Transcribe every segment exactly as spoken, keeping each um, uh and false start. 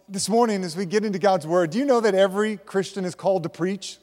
this morning, as we get into God's Word, do you know that every Christian is called to preach?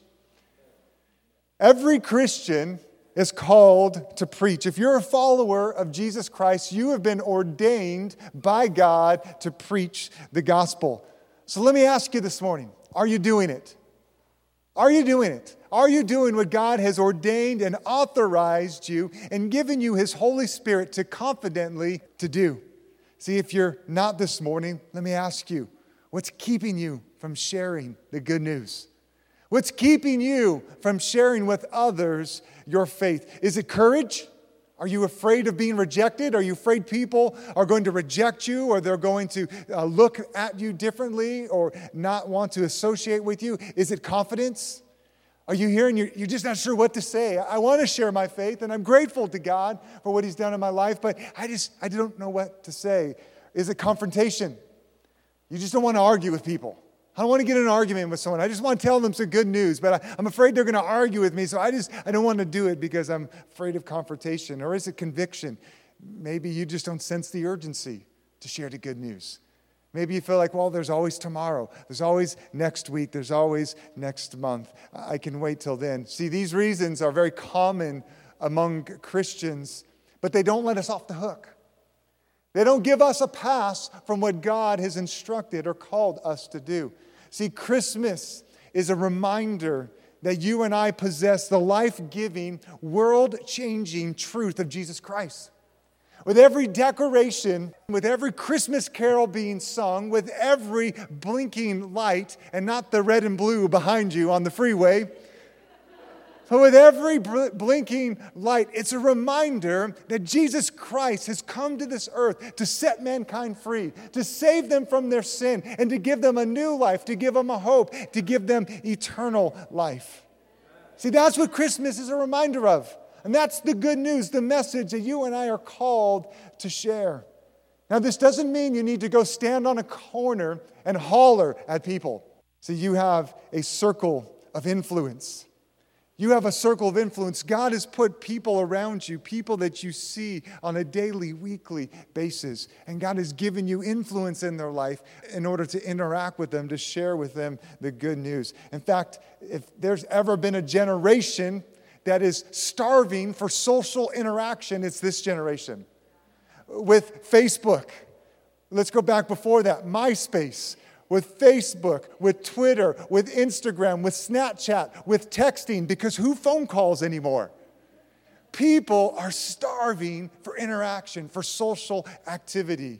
Every Christian is called to preach. If you're a follower of Jesus Christ, you have been ordained by God to preach the gospel. So let me ask you this morning, are you doing it? Are you doing it? Are you doing what God has ordained and authorized you and given you His Holy Spirit to confidently to do? See, if you're not this morning, let me ask you, what's keeping you from sharing the good news? What's keeping you from sharing with others your faith? Is it courage? Are you afraid of being rejected? Are you afraid people are going to reject you, or they're going to uh, look at you differently or not want to associate with you? Is it confidence? Are you here and you're, you're just not sure what to say? I want to share my faith, and I'm grateful to God for what He's done in my life, but I just I don't know what to say. Is it confrontation? You just don't want to argue with people. I don't want to get in an argument with someone. I just want to tell them some good news, but I, I'm afraid they're going to argue with me, so I just I don't want to do it because I'm afraid of confrontation. Or is it conviction? Maybe you just don't sense the urgency to share the good news. Maybe you feel like, well, there's always tomorrow. There's always next week. There's always next month. I can wait till then. See, these reasons are very common among Christians, but they don't let us off the hook. They don't give us a pass from what God has instructed or called us to do. See, Christmas is a reminder that you and I possess the life-giving, world-changing truth of Jesus Christ. With every decoration, with every Christmas carol being sung, with every blinking light, and not the red and blue behind you on the freeway, but with every blinking light, it's a reminder that Jesus Christ has come to this earth to set mankind free, to save them from their sin, and to give them a new life, to give them a hope, to give them eternal life. See, that's what Christmas is a reminder of. And that's the good news, the message that you and I are called to share. Now, this doesn't mean you need to go stand on a corner and holler at people. See, you have a circle of influence. You have a circle of influence. God has put people around you, people that you see on a daily, weekly basis. And God has given you influence in their life in order to interact with them, to share with them the good news. In fact, if there's ever been a generation that is starving for social interaction, it's this generation. With Facebook, let's go back before that, MySpace. With Facebook, with Twitter, with Instagram, with Snapchat, with texting, because who phone calls anymore? People are starving for interaction, for social activity.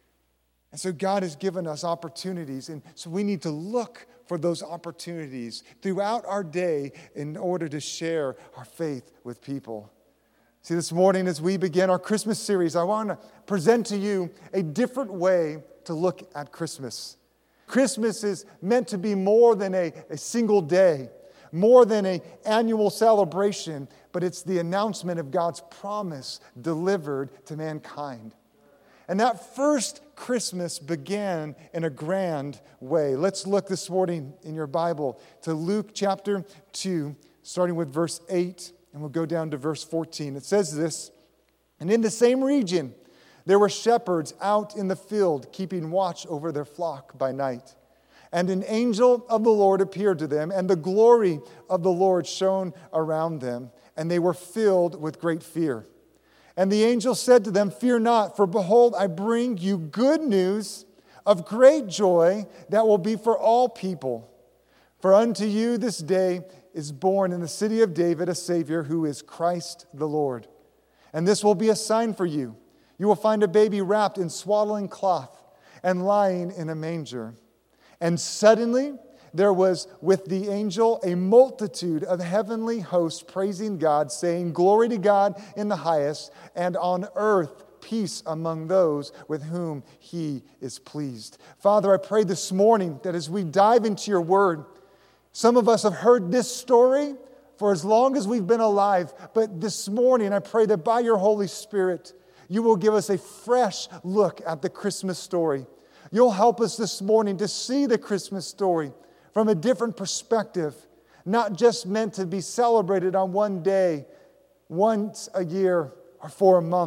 And so God has given us opportunities, and so we need to look for those opportunities throughout our day in order to share our faith with people. See, this morning as we begin our Christmas series, I want to present to you a different way to look at Christmas. Christmas is meant to be more than a, a single day, more than an annual celebration, but it's the announcement of God's promise delivered to mankind. And that first Christmas began in a grand way. Let's look this morning in your Bible to Luke chapter two, starting with verse eight, and we'll go down to verse fourteen. It says this, "And in the same region there were shepherds out in the field, keeping watch over their flock by night. And an angel of the Lord appeared to them, and the glory of the Lord shone around them, and they were filled with great fear. And the angel said to them, 'Fear not, for behold, I bring you good news of great joy that will be for all people. For unto you this day is born in the city of David a Savior, who is Christ the Lord. And this will be a sign for you. You will find a baby wrapped in swaddling cloth and lying in a manger.' And suddenly there was with the angel a multitude of heavenly hosts praising God, saying, 'Glory to God in the highest, and on earth peace among those with whom He is pleased.'" Father, I pray this morning that as we dive into your word, some of us have heard this story for as long as we've been alive, but this morning I pray that by your Holy Spirit, you will give us a fresh look at the Christmas story. You'll help us this morning to see the Christmas story from a different perspective, not just meant to be celebrated on one day, once a year, or for a month,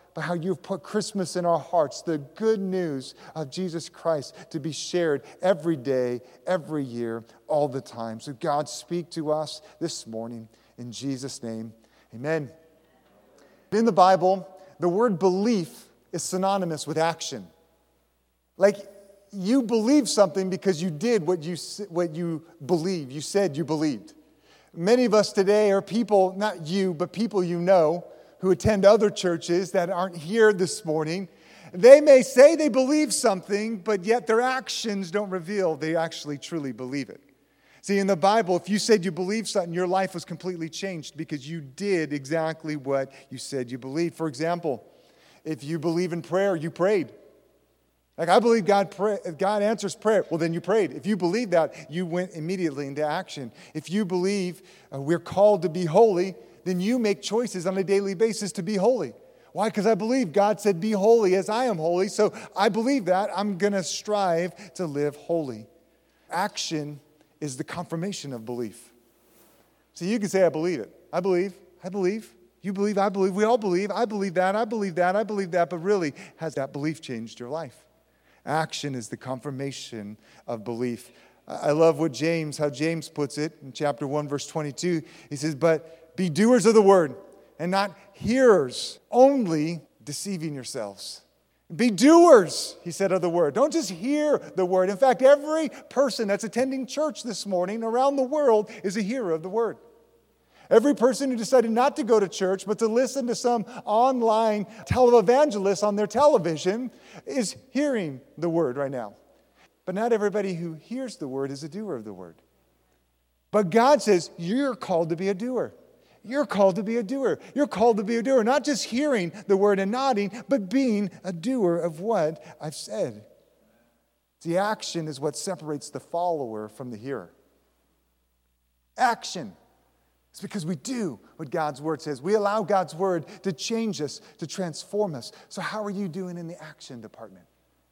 by how you've put Christmas in our hearts, the good news of Jesus Christ to be shared every day, every year, all the time. So God, speak to us this morning in Jesus' name. Amen. In the Bible, the word belief is synonymous with action. Like, you believe something because you did what you what you believe. You said you believed. Many of us today are people, not you, but people you know, who attend other churches that aren't here this morning. They may say they believe something, but yet their actions don't reveal they actually truly believe it. See, in the Bible, if you said you believed something, your life was completely changed because you did exactly what you said you believed. For example, if you believe in prayer, you prayed. Like, I believe God pray, God answers prayer. Well, then you prayed. If you believe that, you went immediately into action. If you believe uh, we're called to be holy, then you make choices on a daily basis to be holy. Why? Because I believe God said, be holy as I am holy. So I believe that. I'm going to strive to live holy. Action is the confirmation of belief. So you can say, I believe it. I believe. I believe. You believe. I believe. We all believe. I believe that. I believe that. I believe that. But really, has that belief changed your life? Action is the confirmation of belief. I love what James, how James puts it in chapter one, verse twenty-two. He says, but be doers of the word and not hearers, only deceiving yourselves. Be doers, he said, of the word. Don't just hear the word. In fact, every person that's attending church this morning around the world is a hearer of the word. Every person who decided not to go to church, but to listen to some online televangelist on their television is hearing the word right now. But not everybody who hears the word is a doer of the word. But God says, you're called to be a doer. You're called to be a doer. You're called to be a doer. Not just hearing the word and nodding, but being a doer of what I've said. The action is what separates the follower from the hearer. Action. It's because we do what God's word says. We allow God's word to change us, to transform us. So how are you doing in the action department?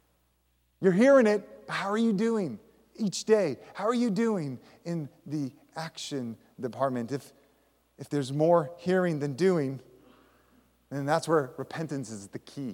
You're hearing it, but how are you doing each day? How are you doing in the action department? If, if there's more hearing than doing, then that's where repentance is the key.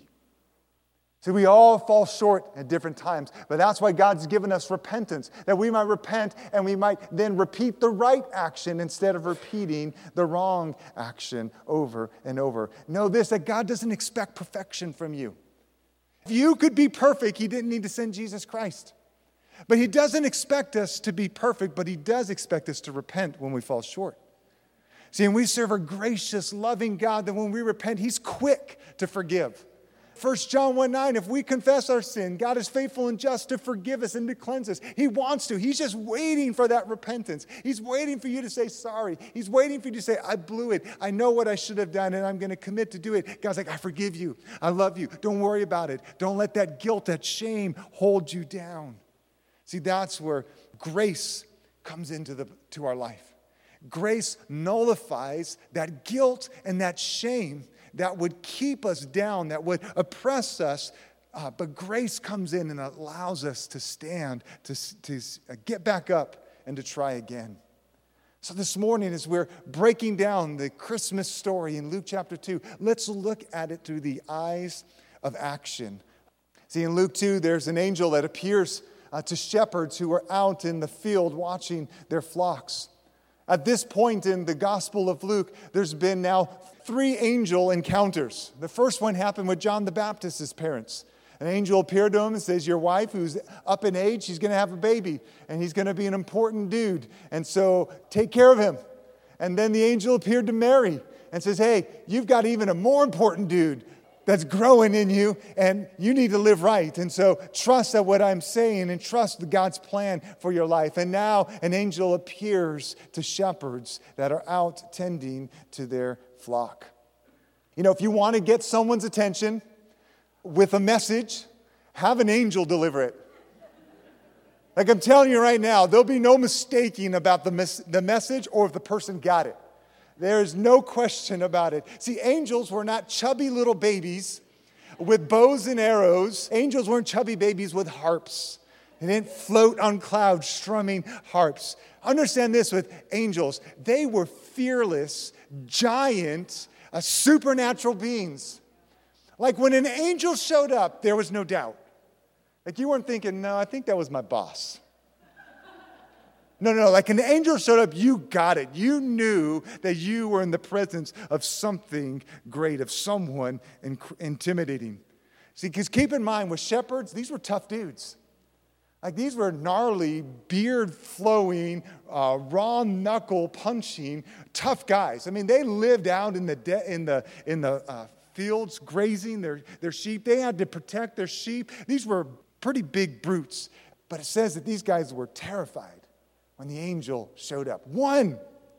See, we all fall short at different times, but that's why God's given us repentance, that we might repent and we might then repeat the right action instead of repeating the wrong action over and over. Know this, that God doesn't expect perfection from you. If you could be perfect, he didn't need to send Jesus Christ. But he doesn't expect us to be perfect, but he does expect us to repent when we fall short. See, and we serve a gracious, loving God that when we repent, he's quick to forgive. First John one nine, if we confess our sin, God is faithful and just to forgive us and to cleanse us. He wants to. He's just waiting for that repentance. He's waiting for you to say sorry. He's waiting for you to say, I blew it. I know what I should have done, and I'm going to commit to do it. God's like, I forgive you. I love you. Don't worry about it. Don't let that guilt, that shame hold you down. See, that's where grace comes into the to our life. Grace nullifies that guilt and that shame that would keep us down, that would oppress us. Uh, but grace comes in and allows us to stand, to, to get back up, and to try again. So this morning, as we're breaking down the Christmas story in Luke chapter two, let's look at it through the eyes of action. See, in Luke two, there's an angel that appears uh, to shepherds who are out in the field watching their flocks. At this point in the Gospel of Luke, there's been now three angel encounters. The first one happened with John the Baptist's parents. An angel appeared to him and says, your wife, who's up in age, she's going to have a baby, and he's going to be an important dude. And so take care of him. And then the angel appeared to Mary and says, hey, you've got even a more important dude that's growing in you, and you need to live right. And so trust at what I'm saying and trust God's plan for your life. And now an angel appears to shepherds that are out tending to their flock. You know, if you want to get someone's attention with a message, have an angel deliver it. Like I'm telling you right now, there'll be no mistaking about the, mes- the message or if the person got it. There's no question about it. See, angels were not chubby little babies with bows and arrows. Angels weren't chubby babies with harps. They didn't float on clouds strumming harps. Understand this with angels. They were fearless, giant, uh, supernatural beings. Like when an angel showed up, there was no doubt. Like you weren't thinking, no, I think that was my boss. No, no, no, like an angel showed up, you got it. You knew that you were in the presence of something great, of someone inc- intimidating. See, because keep in mind, with shepherds, these were tough dudes. Like these were gnarly, beard-flowing, uh, raw knuckle punching, tough guys. I mean, they lived out in the de- in the in the uh, fields, grazing their their sheep. They had to protect their sheep. These were pretty big brutes. But it says that these guys were terrified when the angel showed up. One,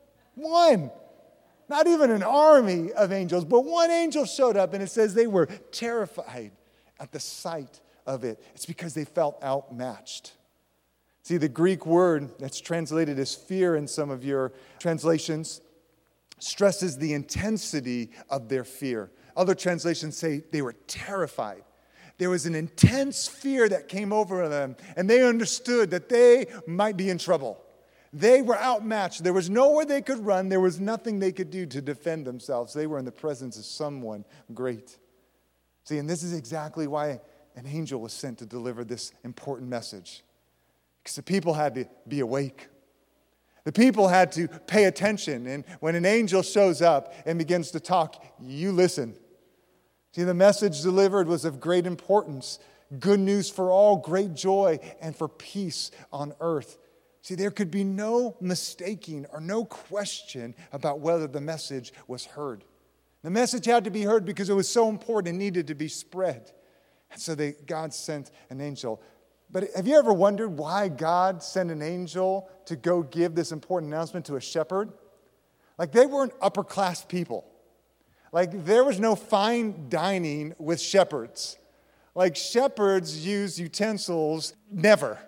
one, not even an army of angels, but one angel showed up, and it says they were terrified at the sight of it. It's because they felt outmatched. See, the Greek word that's translated as fear in some of your translations stresses the intensity of their fear. Other translations say they were terrified. There was an intense fear that came over them, and they understood that they might be in trouble. They were outmatched. There was nowhere they could run. There was nothing they could do to defend themselves. They were in the presence of someone great. See, and this is exactly why an angel was sent to deliver this important message. Because the people had to be awake. The people had to pay attention. And when an angel shows up and begins to talk, you listen. See, the message delivered was of great importance. Good news for all, great joy, and for peace on earth. See, there could be no mistaking or no question about whether the message was heard. The message had to be heard because it was so important and needed to be spread. And so they, God sent an angel. But have you ever wondered why God sent an angel to go give this important announcement to a shepherd? Like they weren't upper class people. Like there was no fine dining with shepherds. Like shepherds use utensils never.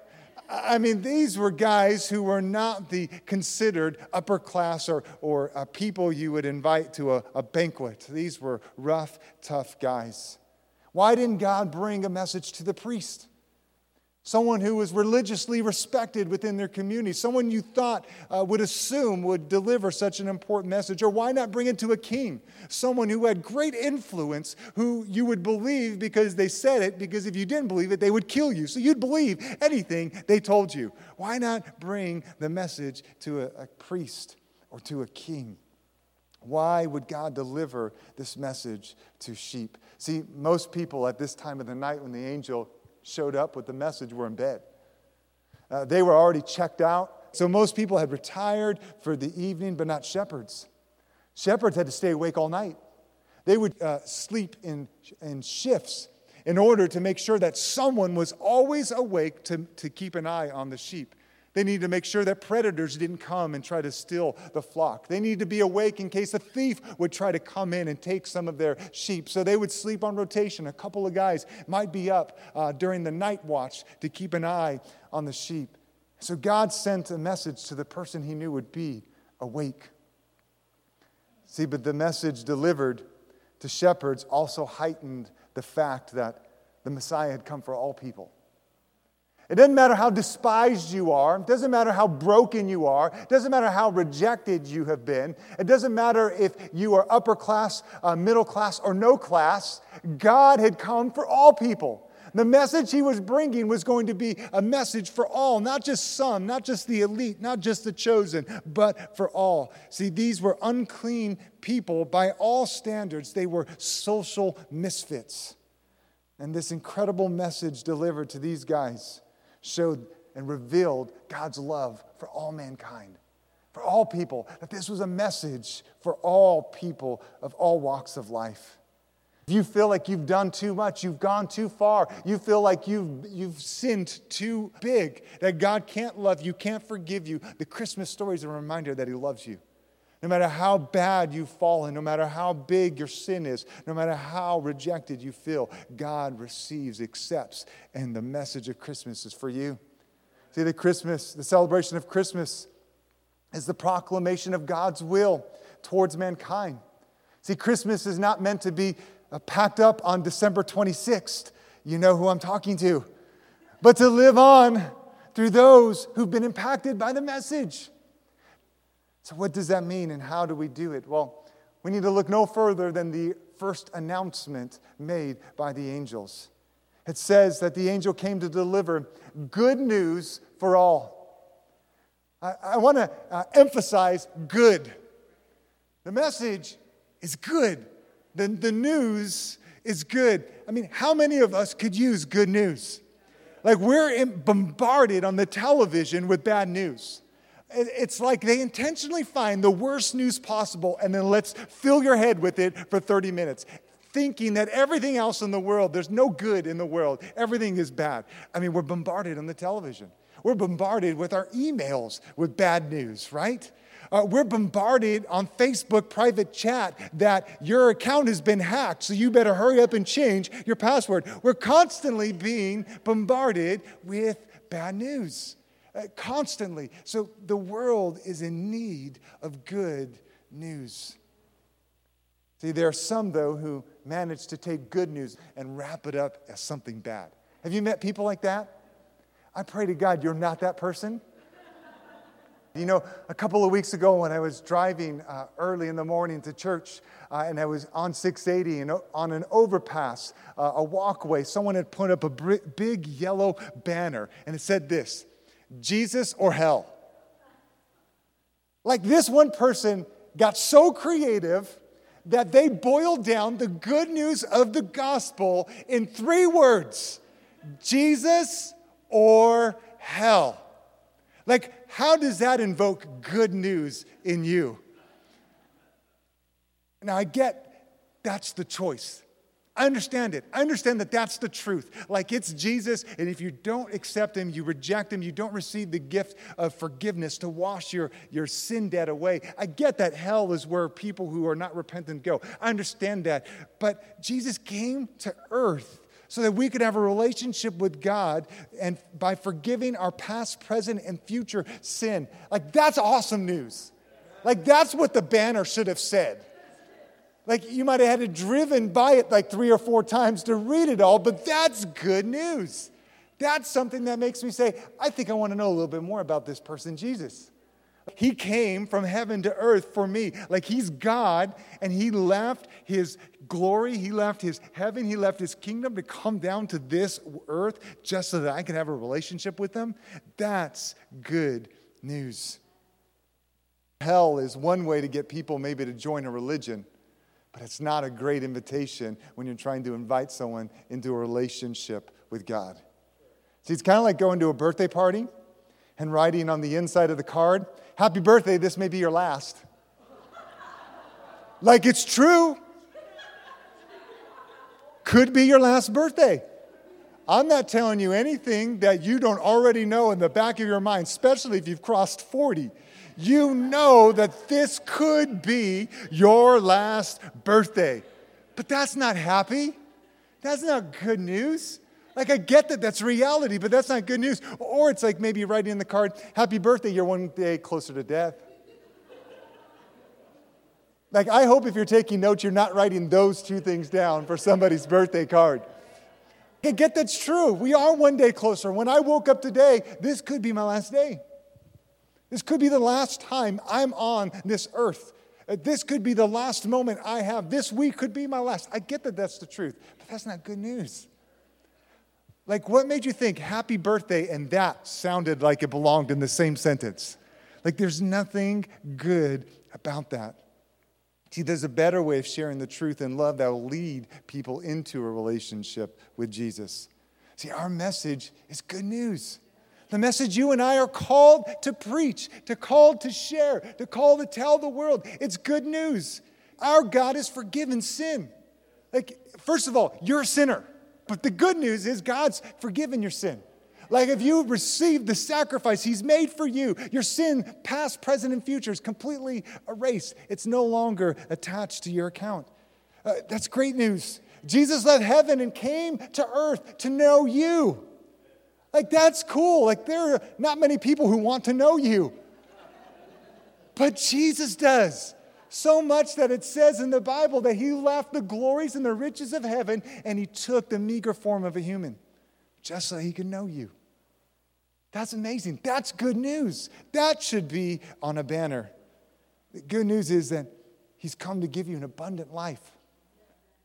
I mean, these were guys who were not the considered upper class or, or uh, people you would invite to a, a banquet. These were rough, tough guys. Why didn't God bring a message to the priest? Someone who was religiously respected within their community. Someone you thought uh, would assume would deliver such an important message. Or why not bring it to a king? Someone who had great influence, who you would believe because they said it, because if you didn't believe it, they would kill you. So you'd believe anything they told you. Why not bring the message to a, a priest or to a king? Why would God deliver this message to sheep? See, most people at this time of the night when the angel showed up with the message were in bed. Uh, they were already checked out. So most people had retired for the evening, but not shepherds. Shepherds had to stay awake all night. They would uh, sleep in, in shifts in order to make sure that someone was always awake to, to keep an eye on the sheep. They needed to make sure that predators didn't come and try to steal the flock. They needed to be awake in case a thief would try to come in and take some of their sheep. So they would sleep on rotation. A couple of guys might be up uh, during the night watch to keep an eye on the sheep. So God sent a message to the person he knew would be awake. See, but the message delivered to shepherds also heightened the fact that the Messiah had come for all people. It doesn't matter how despised you are. It doesn't matter how broken you are. It doesn't matter how rejected you have been. It doesn't matter if you are upper class, uh, middle class, or no class. God had come for all people. The message he was bringing was going to be a message for all, not just some, not just the elite, not just the chosen, but for all. See, these were unclean people by all standards. They were social misfits. And this incredible message delivered to these guys showed and revealed God's love for all mankind, for all people, that this was a message for all people of all walks of life. If you feel like you've done too much, you've gone too far, you feel like you've, you've sinned too big, that God can't love you, can't forgive you, the Christmas story is a reminder that he loves you. No matter how bad you've fallen, no matter how big your sin is, no matter how rejected you feel, God receives, accepts, and the message of Christmas is for you. See, the Christmas, the celebration of Christmas is the proclamation of God's will towards mankind. See, Christmas is not meant to be uh, packed up on December twenty-sixth. You know who I'm talking to. But to live on through those who've been impacted by the message. So what does that mean and how do we do it? Well, we need to look no further than the first announcement made by the angels. It says that the angel came to deliver good news for all. I, I want to uh, emphasize good. The message is good. The, the news is good. I mean, how many of us could use good news? Like, we're in, bombarded on the television with bad news. It, it's like they intentionally find the worst news possible and then let's fill your head with it for thirty minutes, thinking that everything else in the world, there's no good in the world. Everything is bad. I mean, we're bombarded on the television. We're bombarded with our emails with bad news, right? Uh, we're bombarded on Facebook private chat that your account has been hacked, so you better hurry up and change your password. We're constantly being bombarded with bad news. Uh, constantly. So the world is in need of good news. See, there are some, though, who manage to take good news and wrap it up as something bad. Have you met people like that? I pray to God you're not that person. You know, a couple of weeks ago when I was driving uh, early in the morning to church uh, and I was on six eighty and on an overpass, uh, a walkway, someone had put up a br- big yellow banner and it said this, Jesus or hell. Like, this one person got so creative that they boiled down the good news of the gospel in three words, Jesus or hell. Like, how does that invoke good news in you? Now, I get that's the choice. I understand it. I understand that that's the truth. Like, it's Jesus, and if you don't accept him, you reject him, you don't receive the gift of forgiveness to wash your, your sin debt away. I get that hell is where people who are not repentant go. I understand that. But Jesus came to earth so that we could have a relationship with God and by forgiving our past, present, and future sin. Like, that's awesome news. Like, that's what the banner should have said. Like, you might have had it driven by it like three or four times to read it all, but that's good news. That's something that makes me say, I think I want to know a little bit more about this person, Jesus. He came from heaven to earth for me. Like, he's God, and he left his glory, he left his heaven, he left his kingdom to come down to this earth just so that I could have a relationship with him. That's good news. Hell is one way to get people maybe to join a religion, but it's not a great invitation when you're trying to invite someone into a relationship with God. See, it's kind of like going to a birthday party and writing on the inside of the card, happy birthday, this may be your last. Like, it's true. Could be your last birthday. I'm not telling you anything that you don't already know in the back of your mind, especially if you've crossed forty. You know that this could be your last birthday. But that's not happy. That's not good news. Like, I get that that's reality, but that's not good news. Or it's like maybe writing in the card, happy birthday, you're one day closer to death. Like, I hope if you're taking notes, you're not writing those two things down for somebody's birthday card. I get that's true. We are one day closer. When I woke up today, this could be my last day. This could be the last time I'm on this earth. This could be the last moment I have. This week could be my last. I get that that's the truth, but that's not good news. Like, what made you think happy birthday and that sounded like it belonged in the same sentence? Like, there's nothing good about that. See, there's a better way of sharing the truth and love that will lead people into a relationship with Jesus. See, our message is good news. The message you and I are called to preach, to called to share, to call to tell the world. It's good news. Our God has forgiven sin. Like, first of all, you're a sinner. But the good news is God's forgiven your sin. Like, if you received the sacrifice he's made for you, your sin, past, present, and future, is completely erased. It's no longer attached to your account. Uh, that's great news. Jesus left heaven and came to earth to know you. Like, that's cool. Like, there are not many people who want to know you. But Jesus does. So much that it says in the Bible that he left the glories and the riches of heaven and he took the meager form of a human just so he could know you. That's amazing. That's good news. That should be on a banner. The good news is that he's come to give you an abundant life.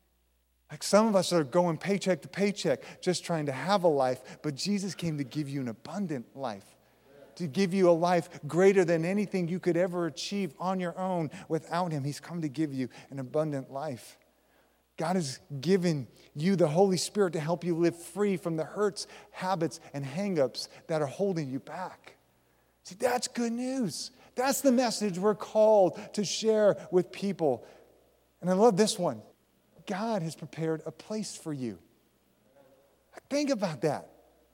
Like some of us are going paycheck to paycheck, just trying to have a life, but Jesus came to give you an abundant life, to give you a life greater than anything you could ever achieve on your own without him. He's come to give you an abundant life. God has given you the Holy Spirit to help you live free from the hurts, habits, and hang-ups that are holding you back. See, that's good news. That's the message we're called to share with people. And I love this one. God has prepared a place for you. Think about that.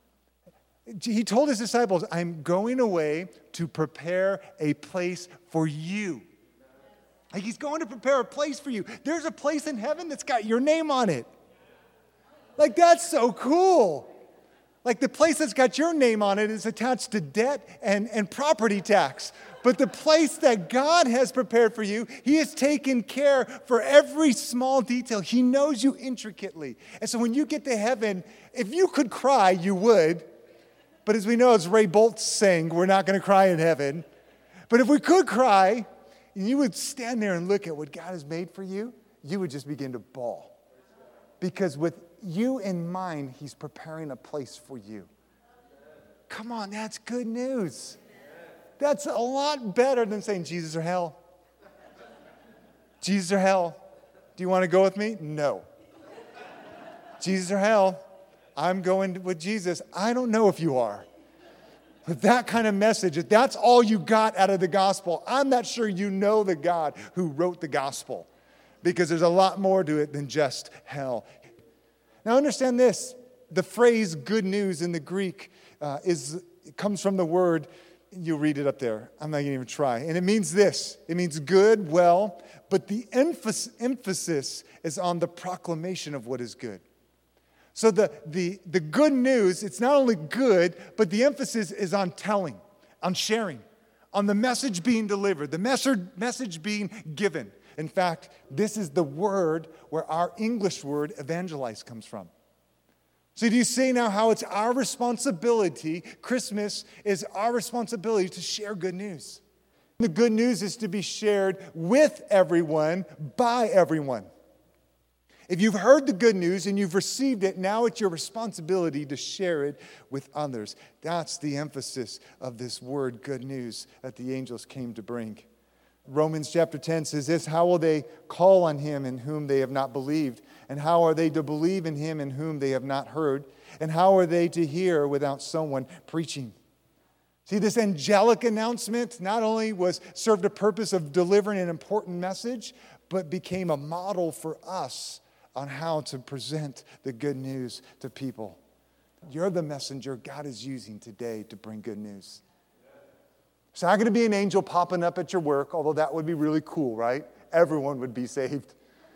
He told his disciples, I'm going away to prepare a place for you. Like he's going to prepare a place for you. There's a place in heaven that's got your name on it. Like that's so cool. Like the place that's got your name on it is attached to debt and, and property tax. But the place that God has prepared for you, he has taken care for every small detail. He knows you intricately. And so when you get to heaven, if you could cry, you would. But as we know, as Ray Boltz sang, we're not going to cry in heaven. But if we could cry, and you would stand there and look at what God has made for you, you would just begin to bawl. Because with you in mind, he's preparing a place for you. Come on, that's good news. That's a lot better than saying Jesus or hell. Jesus or hell. Do you want to go with me? No. Jesus or hell. I'm going with Jesus. I don't know if you are. But that kind of message, if that's all you got out of the gospel, I'm not sure you know the God who wrote the gospel. Because there's a lot more to it than just hell. Now understand this. The phrase good news in the Greek uh, is it comes from the word. You'll read it up there. I'm not going to even try. And it means this. It means good, well, but the emphasis, emphasis is on the proclamation of what is good. So the, the, the good news, it's not only good, but the emphasis is on telling, on sharing, on the message being delivered, the message, message being given. In fact, this is the word where our English word evangelize comes from. So do you see now how it's our responsibility, Christmas is our responsibility to share good news. The good news is to be shared with everyone, by everyone. If you've heard the good news and you've received it, now it's your responsibility to share it with others. That's the emphasis of this word, good news, that the angels came to bring. Romans chapter ten says this, how will they call on him in whom they have not believed? And how are they to believe in him in whom they have not heard? And how are they to hear without someone preaching? See, this angelic announcement not only was served a purpose of delivering an important message, but became a model for us on how to present the good news to people. You're the messenger God is using today to bring good news. It's not going to be an angel popping up at your work, although that would be really cool, right? Everyone would be saved.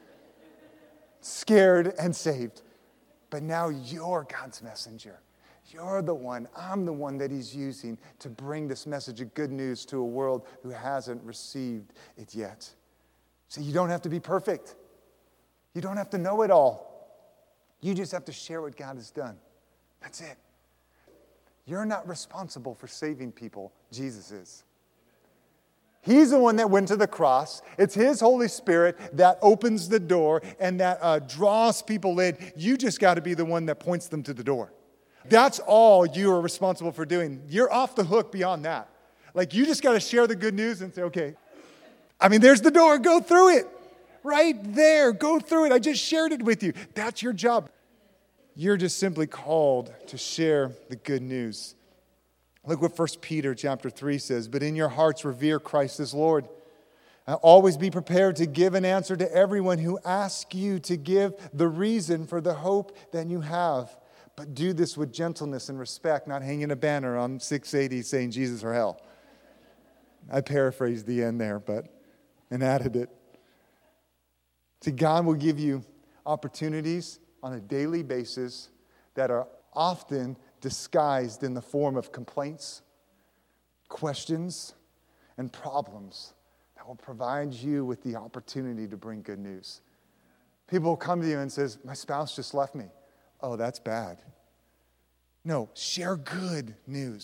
Scared and saved. But now you're God's messenger. You're the one, I'm the one that he's using to bring this message of good news to a world who hasn't received it yet. So you don't have to be perfect. You don't have to know it all. You just have to share what God has done. That's it. You're not responsible for saving people. Jesus is. He's the one that went to the cross. It's his Holy Spirit that opens the door and that uh, draws people in. You just got to be the one that points them to the door. That's all you are responsible for doing. You're off the hook beyond that. Like you just got to share the good news and say, okay, I mean, there's the door. Go through it. Right there. Go through it. I just shared it with you. That's your job. You're just simply called to share the good news. Look what First Peter chapter three says. But in your hearts revere Christ as Lord. Uh, always be prepared to give an answer to everyone who asks you to give the reason for the hope that you have. But do this with gentleness and respect, not hanging a banner on six eighty saying Jesus or hell. I paraphrased the end there, but and added it. See, God will give you opportunities on a daily basis that are often disguised in the form of complaints, questions, and problems that will provide you with the opportunity to bring good news. People will come to you and says, my spouse just left me. Oh, that's bad. No, share good news.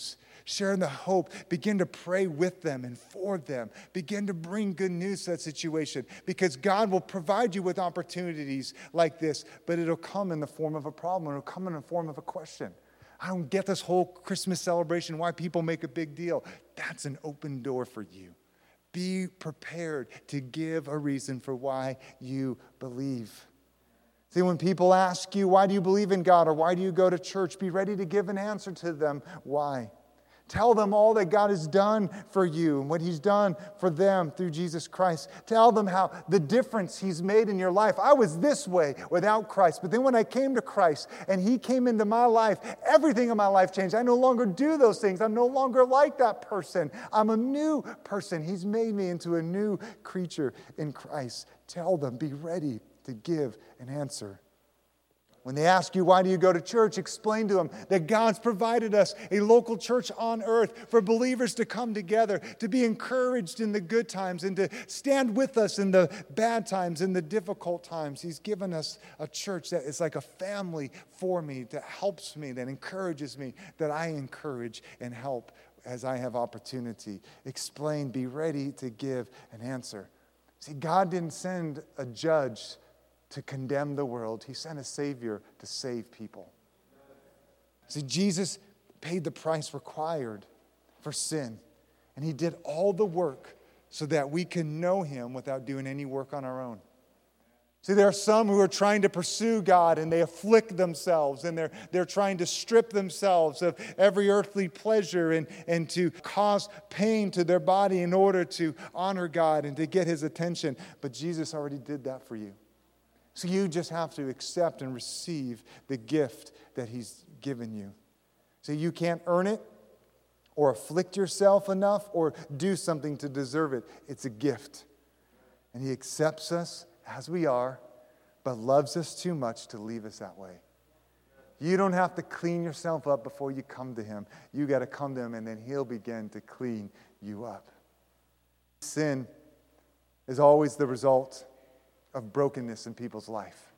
Share the hope. Begin to pray with them and for them. Begin to bring good news to that situation, because God will provide you with opportunities like this, but it'll come in the form of a problem. It'll come in the form of a question. I don't get this whole Christmas celebration, why people make a big deal. That's an open door for you. Be prepared to give a reason for why you believe. See, when people ask you, why do you believe in God, or why do you go to church, be ready to give an answer to them. Why? Tell them all that God has done for you and what He's done for them through Jesus Christ. Tell them how the difference He's made in your life. I was this way without Christ, but then when I came to Christ and He came into my life, everything in my life changed. I no longer do those things. I'm no longer like that person. I'm a new person. He's made me into a new creature in Christ. Tell them, be ready to give an answer. When they ask you, why do you go to church? Explain to them that God's provided us a local church on earth for believers to come together, to be encouraged in the good times and to stand with us in the bad times, in the difficult times. He's given us a church that is like a family for me, that helps me, that encourages me, that I encourage and help as I have opportunity. Explain, be ready to give an answer. See, God didn't send a judge to condemn the world. He sent a Savior to save people. See, Jesus paid the price required for sin, and He did all the work so that we can know Him without doing any work on our own. See, there are some who are trying to pursue God, and they afflict themselves, and they're, they're trying to strip themselves of every earthly pleasure and, and to cause pain to their body in order to honor God and to get His attention. But Jesus already did that for you. So you just have to accept and receive the gift that He's given you. So you can't earn it or afflict yourself enough or do something to deserve it. It's a gift. And He accepts us as we are, but loves us too much to leave us that way. You don't have to clean yourself up before you come to Him. You got to come to Him, and then He'll begin to clean you up. Sin is always the result of brokenness in people's life.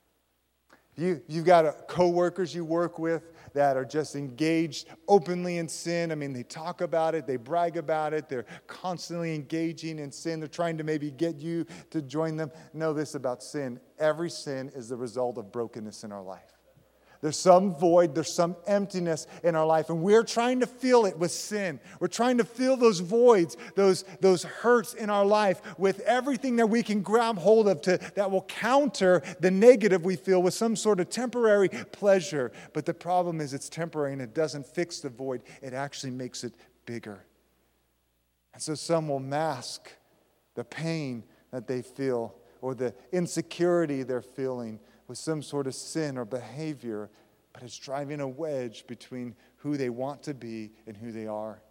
You, you've got a, co-workers you work with that are just engaged openly in sin. I mean, they talk about it, they brag about it, they're constantly engaging in sin. They're trying to maybe get you to join them. Know this about sin. Every sin is the result of brokenness in our life. There's some void, there's some emptiness in our life, and we're trying to fill it with sin. We're trying to fill those voids, those, those hurts in our life with everything that we can grab hold of to, that will counter the negative we feel with some sort of temporary pleasure. But the problem is it's temporary and it doesn't fix the void. It actually makes it bigger. And so some will mask the pain that they feel or the insecurity they're feeling with some sort of sin or behavior, but it's driving a wedge between who they want to be and who they are.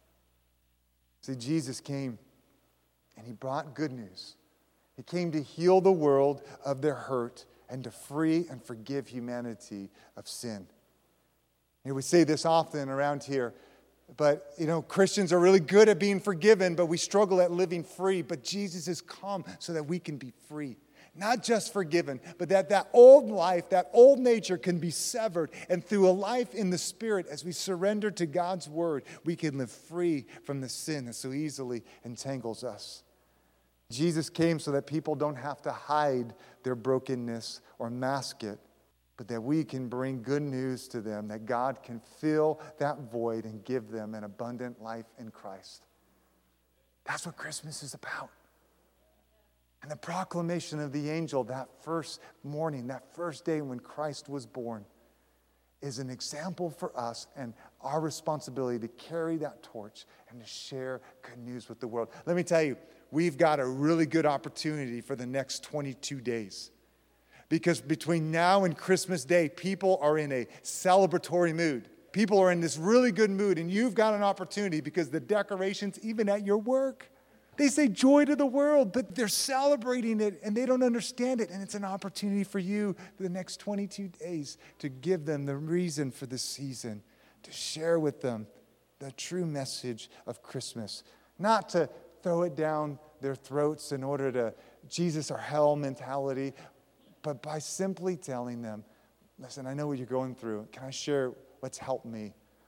See, Jesus came and He brought good news. He came to heal the world of their hurt and to free and forgive humanity of sin. And we say this often around here, but, you know, Christians are really good at being forgiven, but we struggle at living free. But Jesus has come so that we can be free. Not just forgiven, but that that old life, that old nature can be severed. And through a life in the Spirit, as we surrender to God's Word, we can live free from the sin that so easily entangles us. Jesus came so that people don't have to hide their brokenness or mask it, but that we can bring good news to them, that God can fill that void and give them an abundant life in Christ. That's what Christmas is about. And the proclamation of the angel that first morning, that first day when Christ was born, is an example for us and our responsibility to carry that torch and to share good news with the world. Let me tell you, we've got a really good opportunity for the next twenty-two days. Because between now and Christmas Day, people are in a celebratory mood. People are in this really good mood, and you've got an opportunity because the decorations, even at your work, they say joy to the world, but they're celebrating it and they don't understand it. And it's an opportunity for you for the next twenty-two days to give them the reason for the season, to share with them the true message of Christmas. Not to throw it down their throats in order to Jesus or hell mentality, but by simply telling them, listen, I know what you're going through. Can I share what's helped me?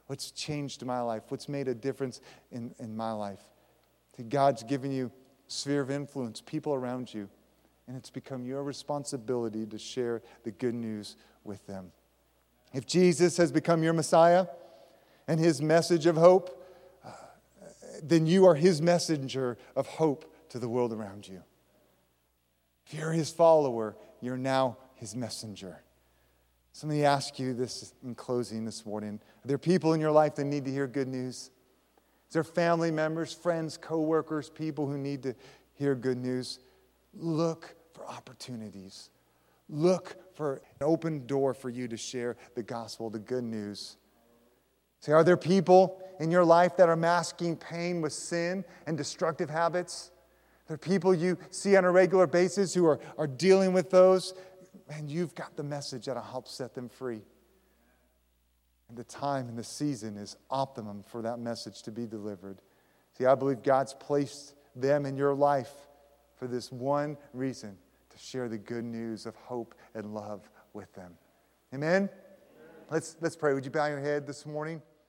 What's changed my life? What's made a difference in, in my life? See, God's given you a sphere of influence, people around you, and it's become your responsibility to share the good news with them. If Jesus has become your Messiah and his message of hope, uh, then you are his messenger of hope to the world around you. If you're his follower, you're now his messenger. So let me ask you this in closing this morning. Are there people in your life that need to hear good news? Is there family members, friends, co-workers, people who need to hear good news? Look for opportunities. Look for an open door for you to share the gospel, the good news. See, are there people in your life that are masking pain with sin and destructive habits? There are people you see on a regular basis who are, are dealing with those, and you've got the message that'll help set them free. And the time and the season is optimum for that message to be delivered. See, I believe God's placed them in your life for this one reason, to share the good news of hope and love with them. Amen? Let's, let's pray. Would you bow your head this morning?